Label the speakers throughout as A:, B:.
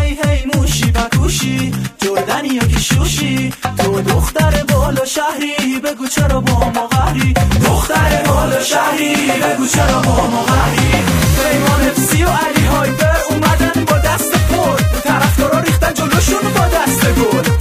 A: هی هی موشی پکوشی جردنی یا که شوشی تو دختر بالا شهری بگو چرا با ما قهری دختر بالا شهری بگو چرا با ما قهری پیمان افسی و علی هایپر اومدن با دست پر طرفدارا ریختن جلوشون با دست گل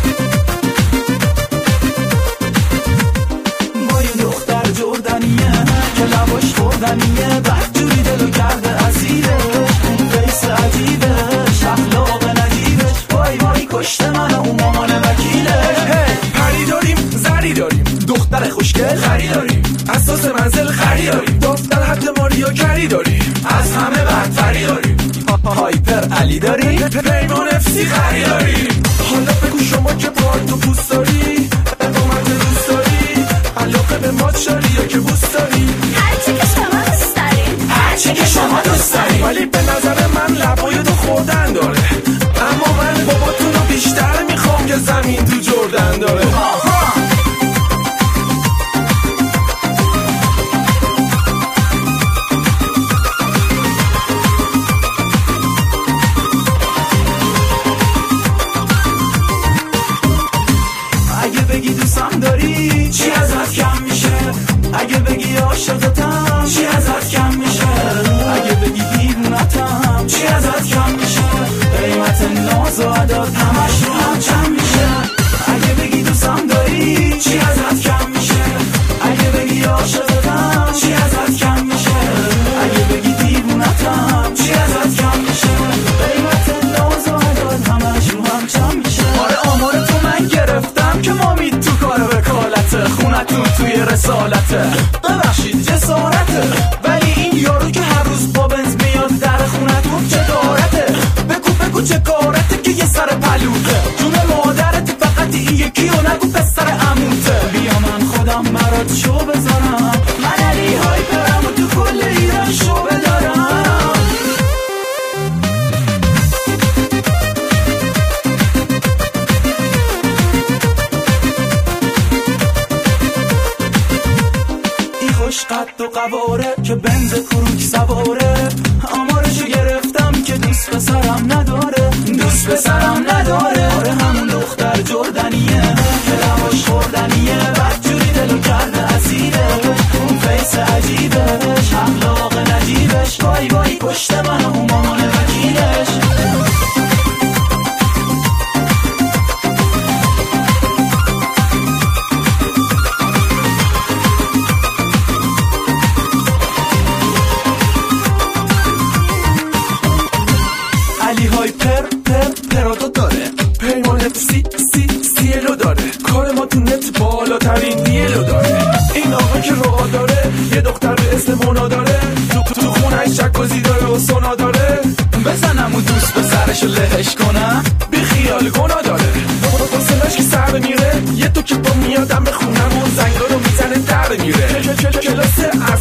A: با این دختر جردنیه که لباش خوردنیه بدجوری دلو کرده اسیرش اون فیس عجیبش اخلاق نجیبش وای وای کشته من و اون مامان وکیلش
B: پری داریم زری داریم دختر خوشگل خری داریم اساس منزل خری داریم دفتر حد ماریا کری داریم
A: از همه بدتری داریم هایپر علی داریم
B: پیمان افسی خری داریم حالا بگو شما که پارتو پوست داری اقامت دوست داری علاقه به مات شاری یا که بوست داری
C: هرچی که شما دوست داریم
A: هرچی که شما دوست داریم
B: ولی به نظر من لبای تو خوردن داره اما من باباتونو بیشتر میخوام که زمین تو جردن داره
A: اگه بگی دوستم داری چی ازت کم میشه اگه بگی عاشقتم چی ازت کم میشه اگه بگی دیوونتم چی ازت کم میشه قیمت ناز و عداد همش رو هم چم میشه اگه بگی دوستم داری چی ازت کم میشه اگه بگی عاشقتم چی ازت کم میشه اگه بگی دیوونتم چی ازت کم میشه قیمت ناز و عداد همش رو هم چم میشه آره آمار تو من گرفتم که مامید تو کار وکالته خونتون توی رسالته ببخشید جسارته ولی این یارو که هر روز با بنز میاد در خونتون چه دارته بگو چه کارته که یه سر پلوته جون مادرت فقط این یکی و نگو پسر عموته بیا من خودم برات شو بذارم من علی هایپرم و تو کل ایران شو بدارم خوش قد و قواره که بنز کروک سواره آمارشو گرفتم که دوست پسرم نداره دوست پسرم نداره آره همون دختر جردنیه که لباش خوردنیه بدجوری دلو کرده اسیرش اون فیس عجیبش اخلاق نجیبش وای وای کشته من و اون مامان وکیلش علی های پراتو داره
B: پیمان سیلو داره کار ما تو نت بالاترین دیلو داره این آقا که راه داره یه دختر به اسم مونا داره تو خونش جکوزی داره و سونا داره
A: بزنم و دوست به سرشو لهش کنم
B: بی خیال گنا داره واسه که سر میره یه تو که با میادم به خونم و زنگا رو میزنه در میره کلاس